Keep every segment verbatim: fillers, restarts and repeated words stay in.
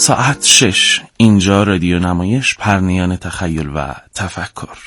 ساعت شش. اینجا رادیو نمایش، پرنیان تخیل و تفکر.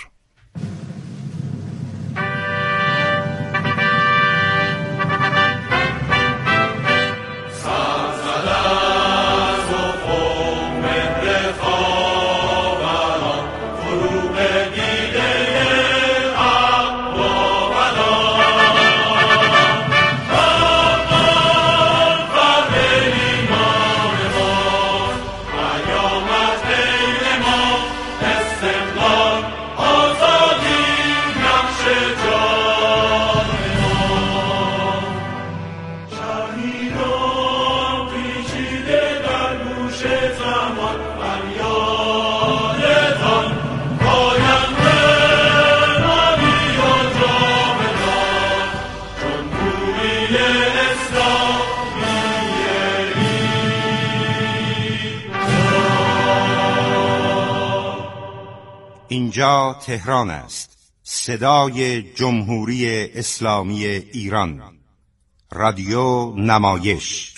اینجا تهران است، صدای جمهوری اسلامی ایران، رادیو نمایش.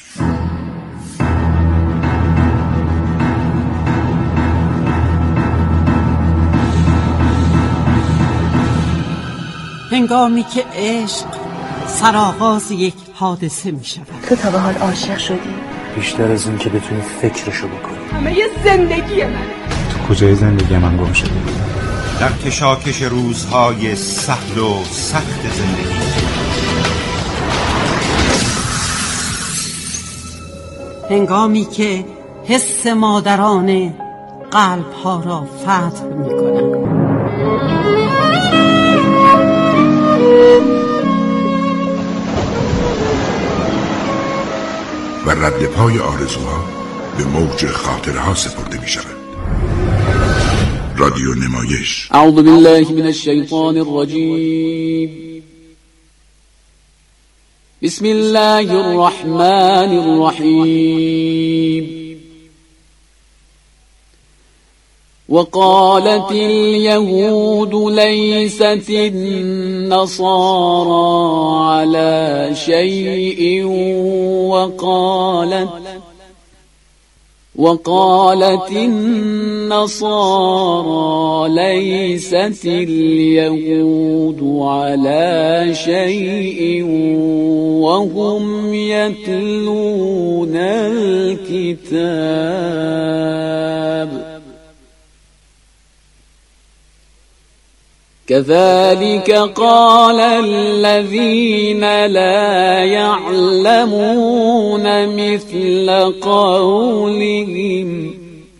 هنگامی که عشق سرآغاز یک حادثه می شود. تو تا به حال عاشق شدی؟ بیشتر از این که بتونی فکرشو بکنی. همه یه زندگی منه. تو کجای زندگی من گم شدی؟ در کشاکش روزهای سهل و سخت زندگی. هنگامی که حس مادرانه قلب‌ها را فتح می‌کنند. و رد پای آرزوها به موج خاطرها سپرده می‌شود. رادیو نمایش. اعوذ بالله من الشیطان الرجیم. بسم الله الرحمن الرحیم. وقالت اليهود ليست النصارى على شيء وقالت وقالت النصارى ليست اليهود على شيء وهم يتلون الكتاب كذلك قال الذين لا يعلمون مثل قولهم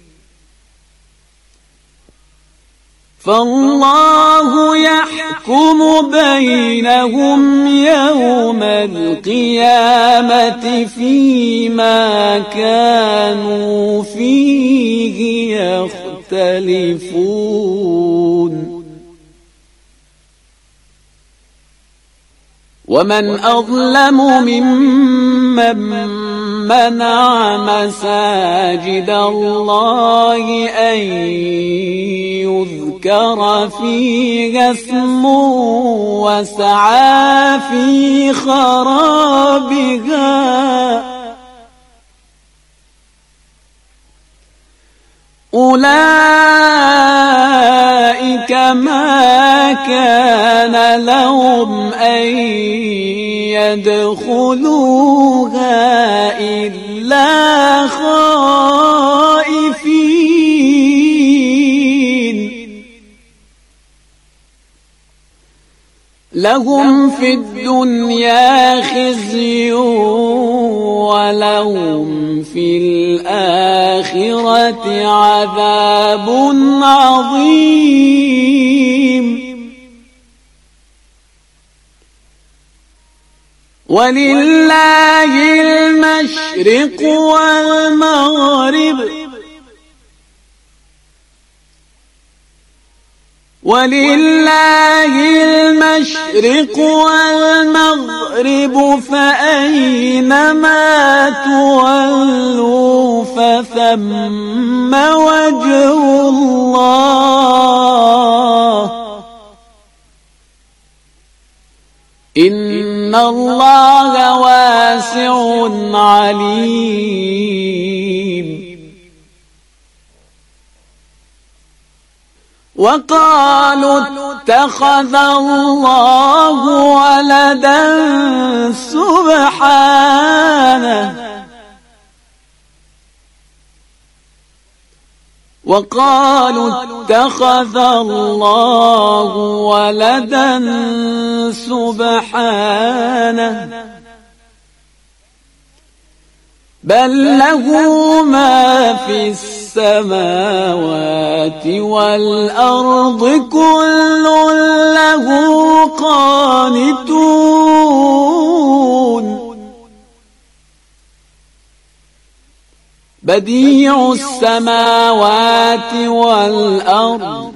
فالله يحكم بينهم يوم القيامة فيما كانوا فيه يختلفون ومن أظلم ممن منع مساجد الله أن يذكر فيها اسمه وسعى في خرابها أولئك ما كان لهم أن يدخلوها إلا خائفين لهم في الدنيا خزي ولهم في الآخرة عذاب عظيم ولله المشرق والمغرب ولله المشرق والمغرب فأينما تولوا فثم وجه الله إن الله واسع عليم وقالوا اتخذ الله ولدا سبحانه وقالوا اتخذ الله ولدا سبحانه بل له ما في السماوات والأرض كل له قانتون بديع السماوات والأرض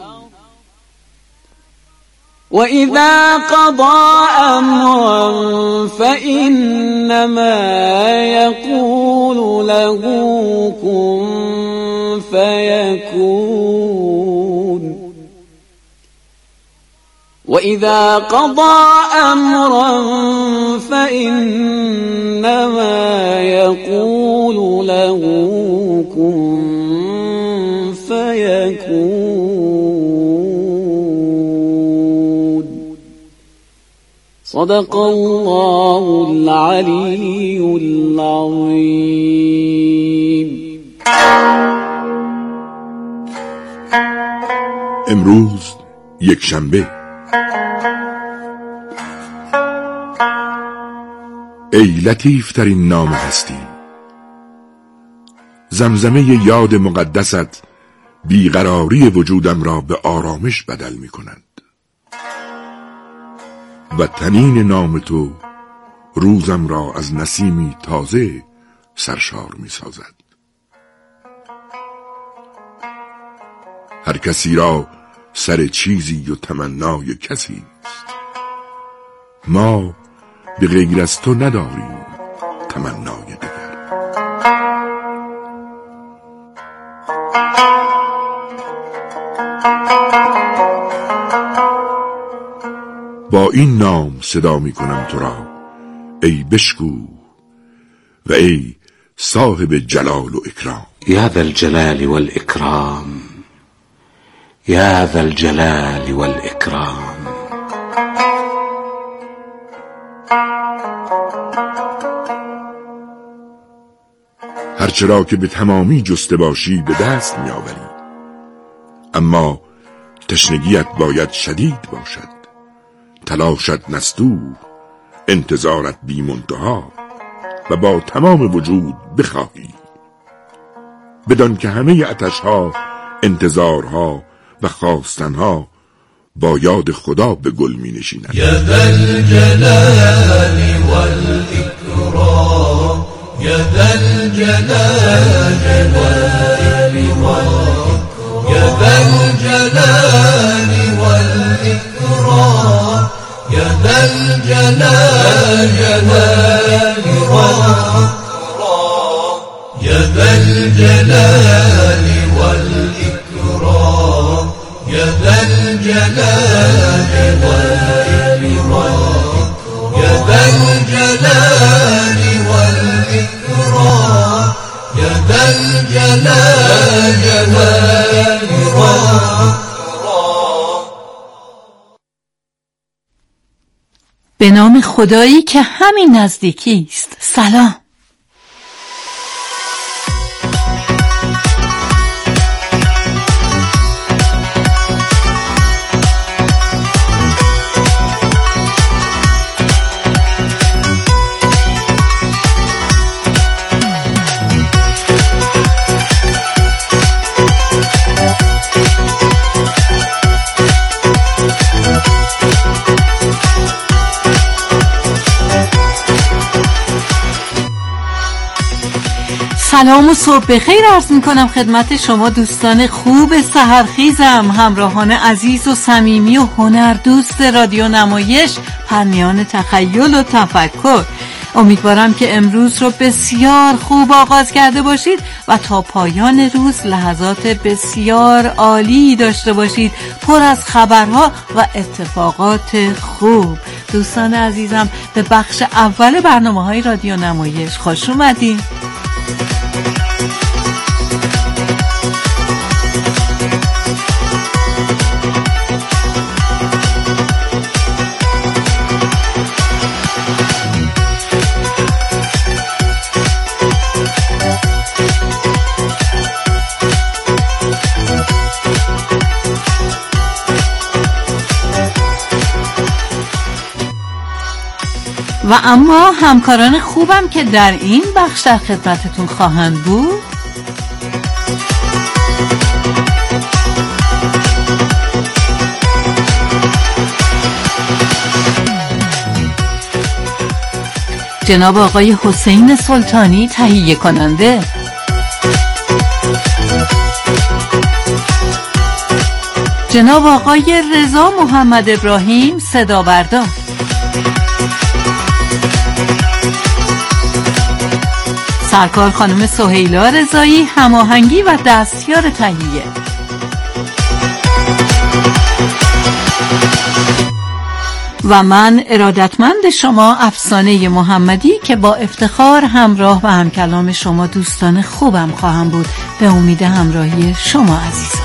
وإذا قضى أمرا فإنما يقول له كن فيكون وإذا قضى أمرا فإنما يقول له كن فيكون صدق الله العلي العظيم. امروز یک شنبه. ای لطیف ترین نام هستی، زمزمه یاد مقدست بیقراری وجودم را به آرامش بدل می کند و تنین نام تو روزم را از نسیمی تازه سرشار می سازد. هر کسی را سر چیزی و تمنای کسی است، ما به غیر از تو نداریم تمنای دیگر. با این نام صدا می کنم تو را ای بشکو و ای صاحب جلال و اکرام. یا ذا الجلال والاکرام، یا ذا الجلال والاکرام. هرچرا که به تمامی جسته باشی به دست می آوری، اما تشنگیت باید شدید باشد، تلاشت نستوه، انتظارت بی منتها و با تمام وجود بخواهی، بدان که همه عطشها، انتظارها و خواستنها با یاد خدا به گل می نشیند. یا ذا الجلال والاکرام، یا ذا الجلال والاکرام، یا ذا الجلال والاکرام، یا ذا الجلال والاکرام، یا ذا الجلال والاکرام، یا ذا الجلال والاکرام، یا ذا الجلال والاکرام، یا ذا الجلال والاکرام. به نام خدایی که همین نزدیکی است. سلام. سلام و صبح بخیر عرض میکنم خدمت شما دوستان خوب سحرخیزم، همراهان عزیز و صمیمی و هنردوست رادیو نمایش پرنیان تخیل و تفکر. امیدوارم که امروز رو بسیار خوب آغاز کرده باشید و تا پایان روز لحظات بسیار عالی داشته باشید، پر از خبرها و اتفاقات خوب. دوستان عزیزم، به بخش اول برنامه‌های رادیو نمایش خوش اومدین. و اما همکاران خوبم که در این بخش در خدمتتون خواهند بود: جناب آقای حسین سلطانی تهیه کننده، جناب آقای رضا محمد ابراهیم صدا بردار، سرکار خانم سهیلا رضایی هماهنگی و دستیار تهیه، و من ارادتمند شما افسانه محمدی که با افتخار همراه و همکلام شما دوستان خوبم خواهم بود، به امید همراهی شما عزیزان.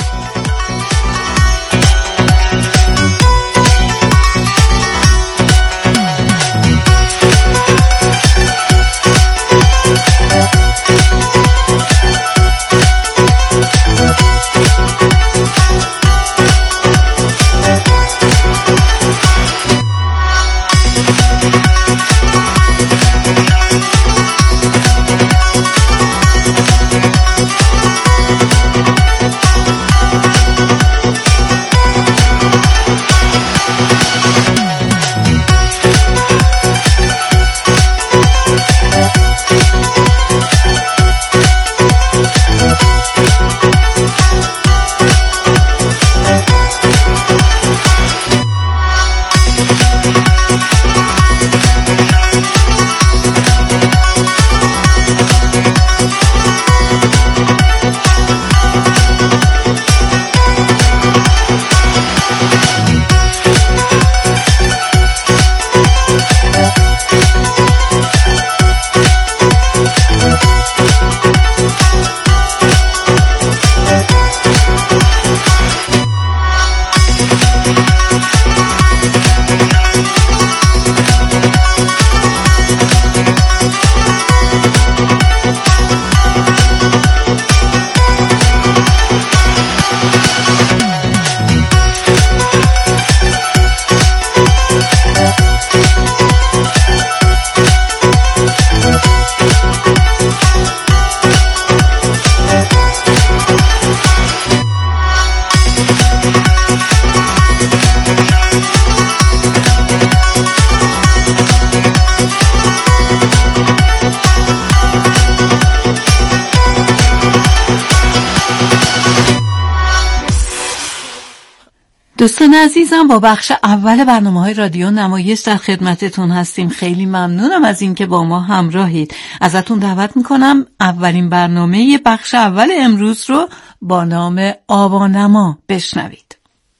دوستان عزیزم، با بخش اول برنامه‌های رادیو نمایش در خدمتتون هستیم. خیلی ممنونم از این که با ما همراهید. ازتون دعوت میکنم اولین برنامه بخش اول امروز رو با نام آوانما بشنوید.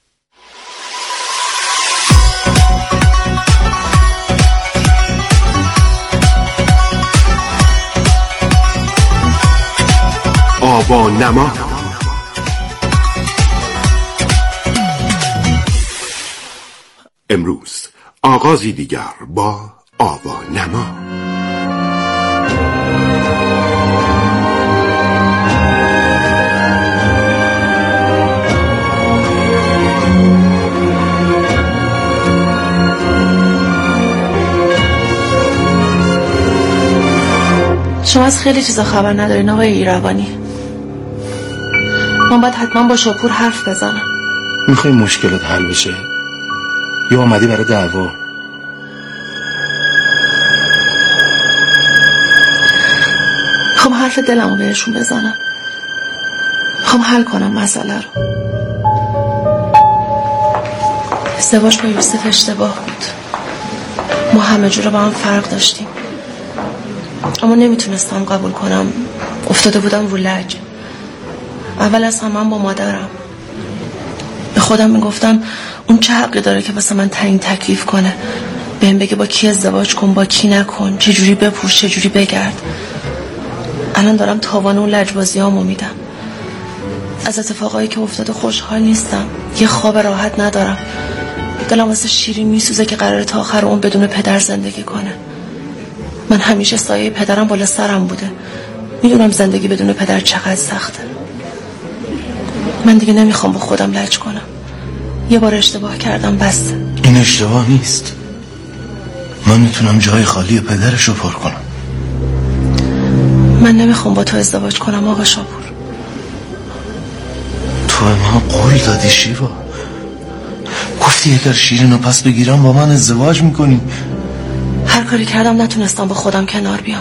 آوانما. امروز آغازی دیگر با آوانما. شما از خیلی چیزا خبر ندارین آقای ایروانی. من باید حتما با شاپور حرف بزنم. میخوای مشکلات حل بشه یا اومدی برای دعوا؟ خب حرف دلمو بهشون بزنم، خب حل کنم مسئله رو. ازدواج با یوسف اشتباه بود. ما همه جور با هم فرق داشتیم، اما نمیتونستم قبول کنم. افتاده بودم رو لج. اول از همه من با مادرم به خودم میگفتم اون چه حقی داره که واسه من تعیین تکلیف کنه، بهم بگه با کی ازدواج کن با کی نکن، چه جوری بپوش چه جوری بگرد. الان دارم تاوان اون لجبازیامو میدم. از اتفاقایی که افتاده خوشحال نیستم. یه خواب راحت ندارم. دلم واسه شیرین میسوزه که قراره تا آخر اون بدون پدر زندگی کنه. من همیشه سایه پدرم بالا سرم بوده. میدونم زندگی بدون پدر چقدر سخته. من دیگه نمیخوام با خودم لج کنم. یه بار اشتباه کردم بس. این اشتباه نیست. من میتونم جای خالی پدرش رو پر کنم. من نمیخوام با تو ازدواج کنم آقا شاپور. تو من قول دادی شیوا، گفتی اگر شیرین رو پس بگیرم با من ازدواج میکنی. هر کاری کردم نتونستم با خودم کنار بیام.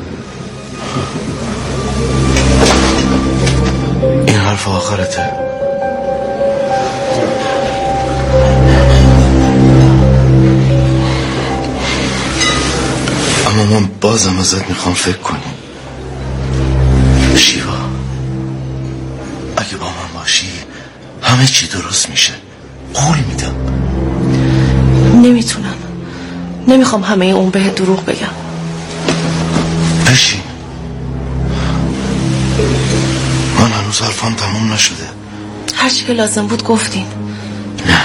این حرف آخرته. اما من بازم ازت میخوام فکر کنی شیوا. اگه با من باشی همه چی درست میشه، قول میدم. نمیتونم، نمیخوام همه اون بهت دروغ بگم. بشین، من هنوز حرفم تموم نشده. هر چی که لازم بود گفتین. نه،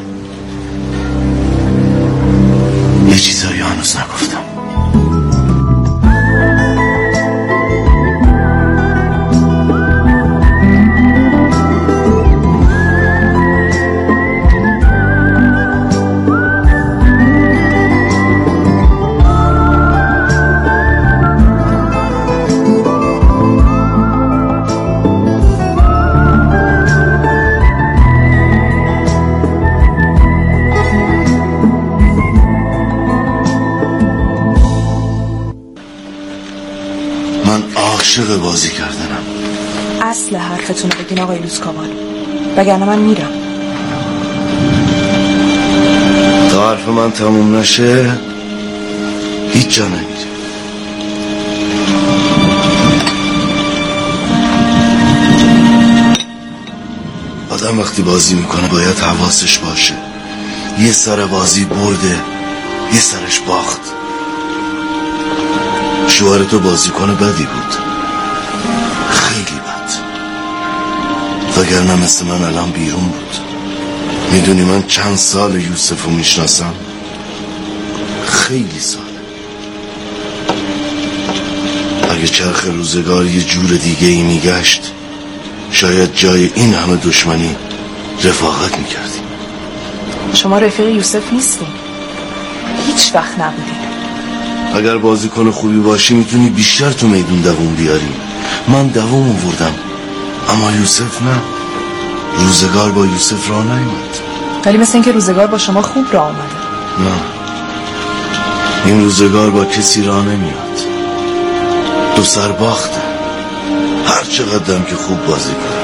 یه چیزایی هنوز نگفتم. عاشق بازی کردنم. اصل حرفتون رو بگین آقای لوسکاوال، وگرنه من میرم. تا حرف من تموم نشه هیچ جا نمیره. آدم وقتی بازی میکنه باید حواسش باشه. یه سر بازی برده، یه سرش باخت. شوهر تو بازی کنه بدی بود، خیلی بد، وگرنه مثل من الان بیرون بود. میدونی من چند سال یوسف رو میشناسم؟ خیلی ساله. اگه چرخ روزگار یه جور دیگه ای میگشت شاید جای این همه دشمنی رفاقت میکردیم. شما رفیق یوسف نیستین، هیچ وقت نبودین. اگر بازیکن خوبی باشی میتونی بیشتر تو میدون دووم بیاری. من دووم آوردم اما یوسف نه. روزگار با یوسف راه نیامد. ولی مثل این که روزگار با شما خوب راه آمده. نه، این روزگار با کسی راه نمیاد. دو سر باخته، هر چقدرم که خوب بازی کنه.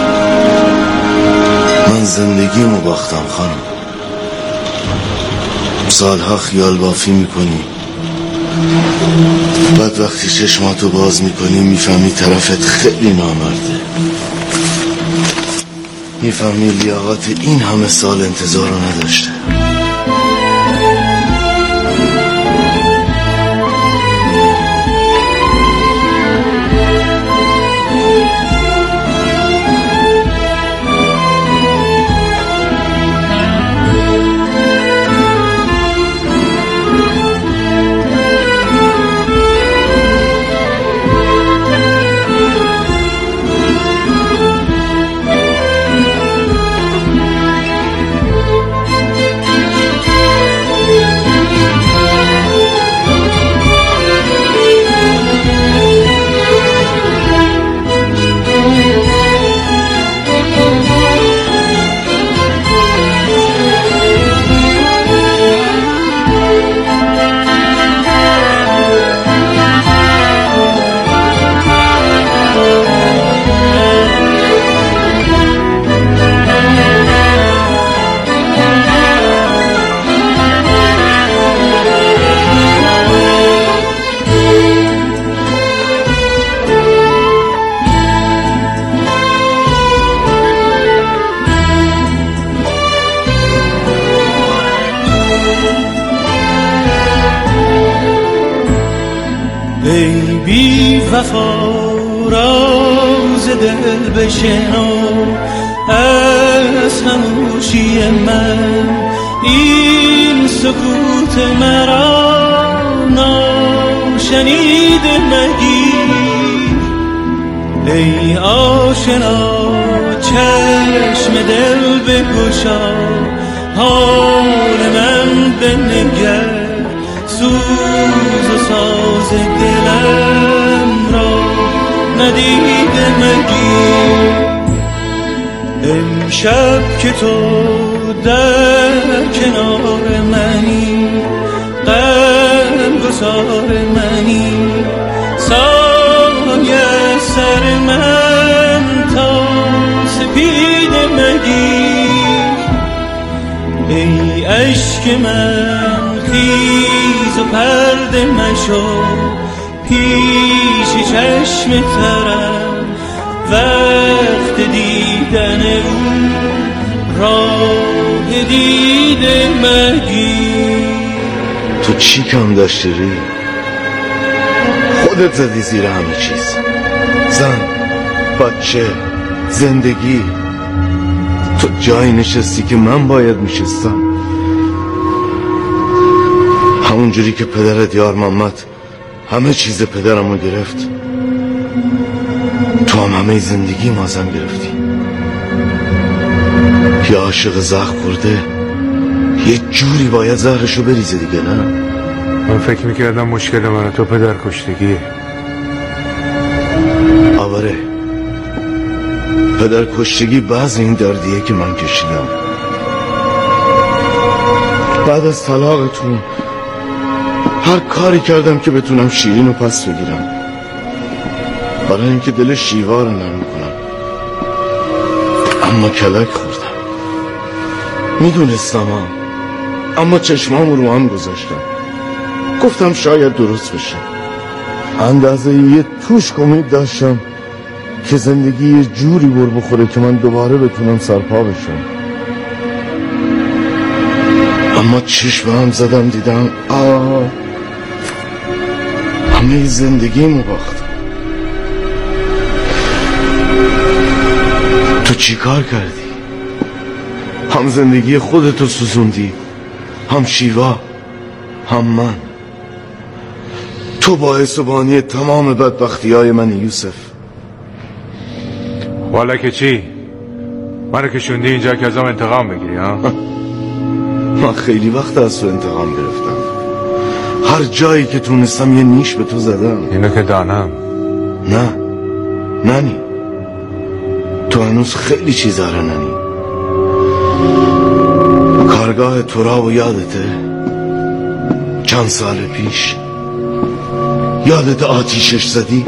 من زندگیمو باختم خانم. سالها خیال بافی میکنی، بعد وقتی چشماتو باز میکنی میفهمی طرفت خیلی نامرده. میفهمی لیاقت این همه سال انتظار رو نداشته. ای بی وفا راز دل بشنو از خاموشی من، این سکوت مرا ناشنیده مگیر. ای آشنا چشم دل بگشا، حال من بنگر سوز و ساز دلم را ندیده مگیر. امشب که تو در کنار منی، غمگسار منی، سایه سر من تا سپید مگیر. ای عشق من خیز و پرده مشو پیش چشم ترم، وقت دیدن او راه دیده مگیر. تو چی کم داشتی ری؟ خودت زدی زیر همه چیز، زن، بچه، زندگی. تو جایی نشستی که من باید میشستم. همون جوری که پدرت یار محمد همه چیز پدرمو گرفت، تو هم همه زندگی مازم گرفتی. یه عاشق زخم خورده یه جوری باید زهرشو بریزه دیگه، نه؟ من فکر میکردم مشکل من تو پدر کشتگیه. آوره پدر کشتگی بعض این دردیه که من کشیدم. بعد از طلاقتون هر کاری کردم که بتونم شیرین رو پس بگیرم، برای اینکه دل شیوا رو نرم کنم. اما کلک خوردم، میدونستم هم. اما چشمام رو هم گذاشتم، گفتم شاید درست بشه. اندازه یه توش امید داشتم که زندگی یه جوری بر بخوره که من دوباره بتونم سرپا بشم. اما چشم هم زدم دیدم آه همه زندگیمو باختم. تو چی کار کردی؟ هم زندگی خودتو سوزوندی، هم شیوا، هم من. تو باعث و بانی تمام بدبختی های من یوسف. والا که چی؟ منو که شوندی اینجا که ازم انتقام بگیری ها؟ من خیلی وقت از تو انتقام گرفتم، هر جایی که تونستم یه نیش به تو زدم. اینو که دانم. نه ننی، تو هنوز خیلی چیزا رو ننی. کارگاه تورا و یادته چند سال پیش؟ یادت آتیشش زدی؟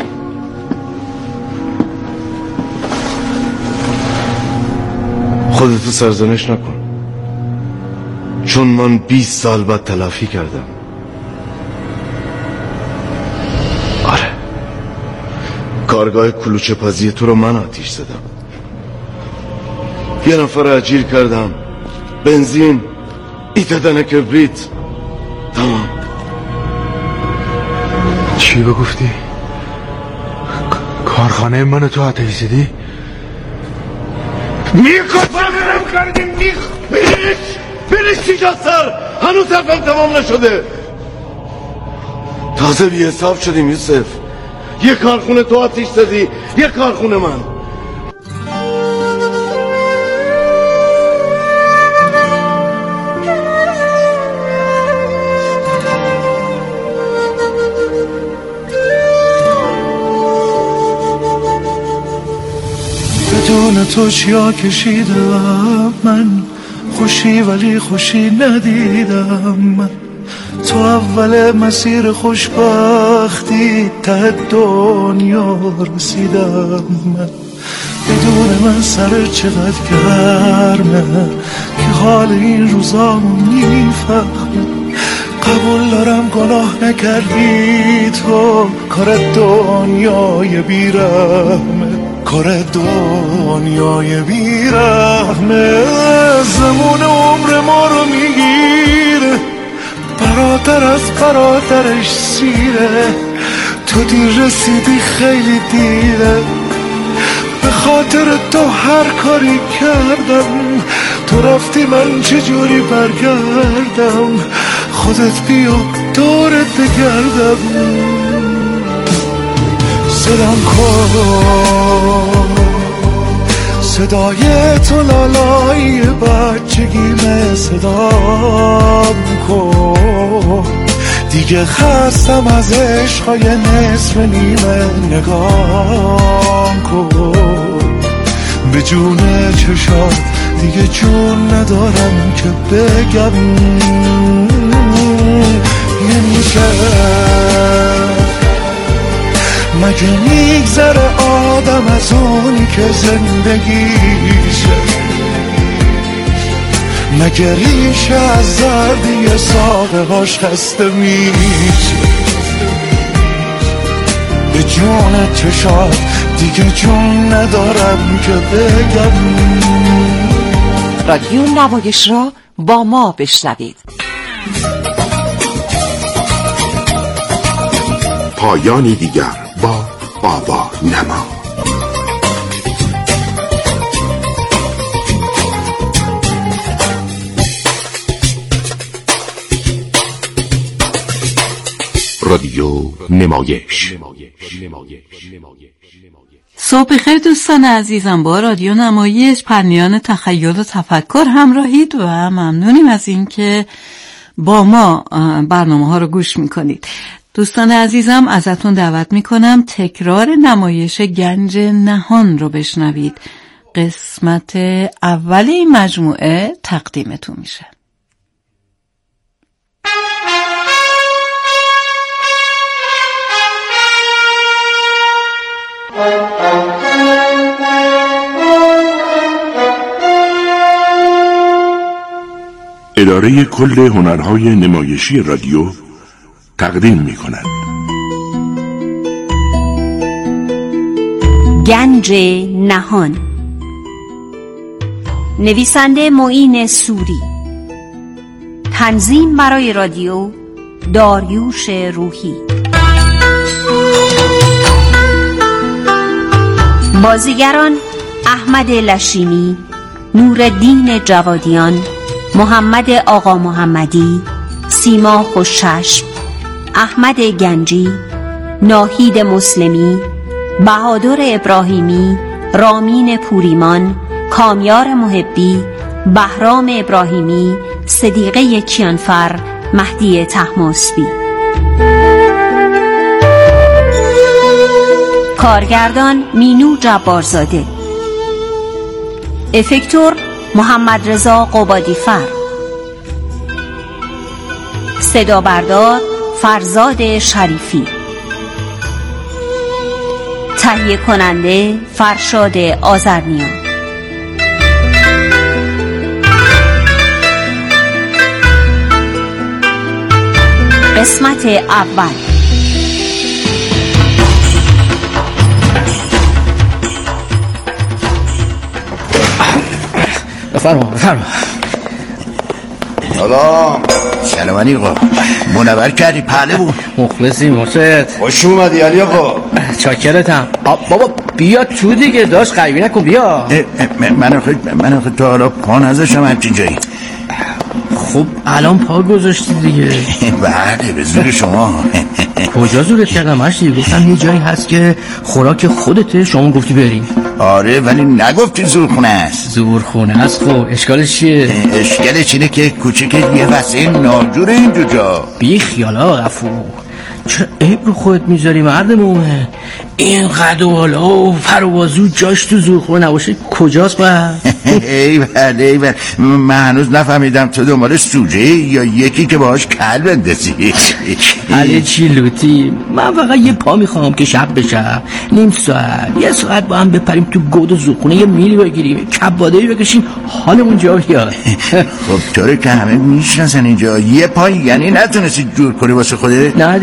خودتو سرزنش نکن، چون من بیست سال بعد تلافی کردم. آره کارگاه کلوچه پزی تو رو من آتیش زدم. یه نفر اجیر کردم، بنزین، ایتدن کبریت، تمام. چی بگفتی؟ کارخانه منو تو آتیش زدی؟ میکشم کردیم میخ بریش بریش چیجا سر، هنوز حرفم تمام نشده. تازه بی حساب شدیم یوسف. یه کارخونه تو آتیش زدی، یه کارخونه من. بدون تو چیا کشیدم من، خوشی ولی خوشی ندیدم من. تو اول مسیر خوشبختی ته دنیا رسیدم من. بدون من سر چقدر گرمه که حال این روزامو میفهمه. قبول دارم گناه نکردی تو، کار دنیای بیرحمه، کار دنیای بیرحمه. زمان عمر ما رو میگیره، برادر از برادرش سیره. تو دیر رسیدی خیلی دیره، به خاطر تو هر کاری کردم. تو رفتی من چجوری برگردم، خودت بیا دورت بگردم. صدام کن صدای تو لالای بچگیمه، صدام کن دیگه خستم از عشقای نصف نیمه، نگام کن به جون چشات، دیگه جون ندارم که بگم نمیشه. مگه میگذره آدم از اونی که زندگیشه؟ مگه ریشه از زردی ساقه هاش خسته میشه؟ به جون چشات دیگه جون ندارم که بگم. رادیو نمایش را با ما بشنوید. پایانی دیگر با بابا نما. رادیو نمایش. صبح خیر دوستان عزیزم، با رادیو نمایش پرنیان تخیل و تفکر همراهید و ممنونیم از این که با ما برنامه ها رو گوش میکنید. دوستان عزیزم ازتون دعوت میکنم تکرار نمایش گنج نهان رو بشنوید. قسمت اول این مجموعه تقدیمتون میشه. اداره کل هنرهای نمایشی رادیو تقدیم می کند گنج نهان، نویسنده معین سوری، تنظیم برای رادیو داریوش روحی، بازیگران احمد لشینی، نورالدین جوادیان، محمد آقا محمدی، سیما خوشچشم، احمد گنجی، ناهید مسلمی، بهادر ابراهیمی، رامین پوریمان، کامیار محبی، بهرام ابراهیمی، صدیقه کیانفر، مهدی طهماسبی. کارگردان مینو جبارزاده، افکتور محمد رضا قبادیفر، صدا بردار فرزاد شریفی، تهیه کننده فرشاد آذرنیا. قسمت اول. بفرما بفرما. سلام. سلام علی آقا، منور کردی پهله بود. مخلصی مرشد. خوش اومدی علی آقا. چاکرتم. بابا بیا تو دیگه، داشت غیبی نکن بیا. من آخه من آخه تا حالا پا نذاشتم همچین جایی. خب الان پا گذاشتی دیگه. بله به زور شما. کجا زورت کردم مشتی؟ گفتم یه جایی هست که خوراک خودته، شما گفتی بریم. آره ولی نگفتی زورخونه است. زورخونه است. خب اشکالش چیه؟ اشکالش اینه که کوچیک یه وسیله ناجور اینجا جا. بی خیالا غفور، چه عیب رو خودت میذاری مرد مومن؟ این قد و بالا و فر و بازو جاش تو زورخونه نباشه کجاست با؟ ای بله ای بله، من هنوز نفهمیدم تو دنبال سوژه یا یکی که باهاش کل بندازی. علی چی لوتی، من فقط یه پا میخوام که شب بشه نیم ساعت یه ساعت با هم بپریم تو گود زورخونه، یه میلی بگیریم، کبادهی بکشیم، حالمون جا بیاد. خب طوری که همه میشناسن اینجا، یه پا یعنی نتونستی جور کنی واسه خوده؟ نه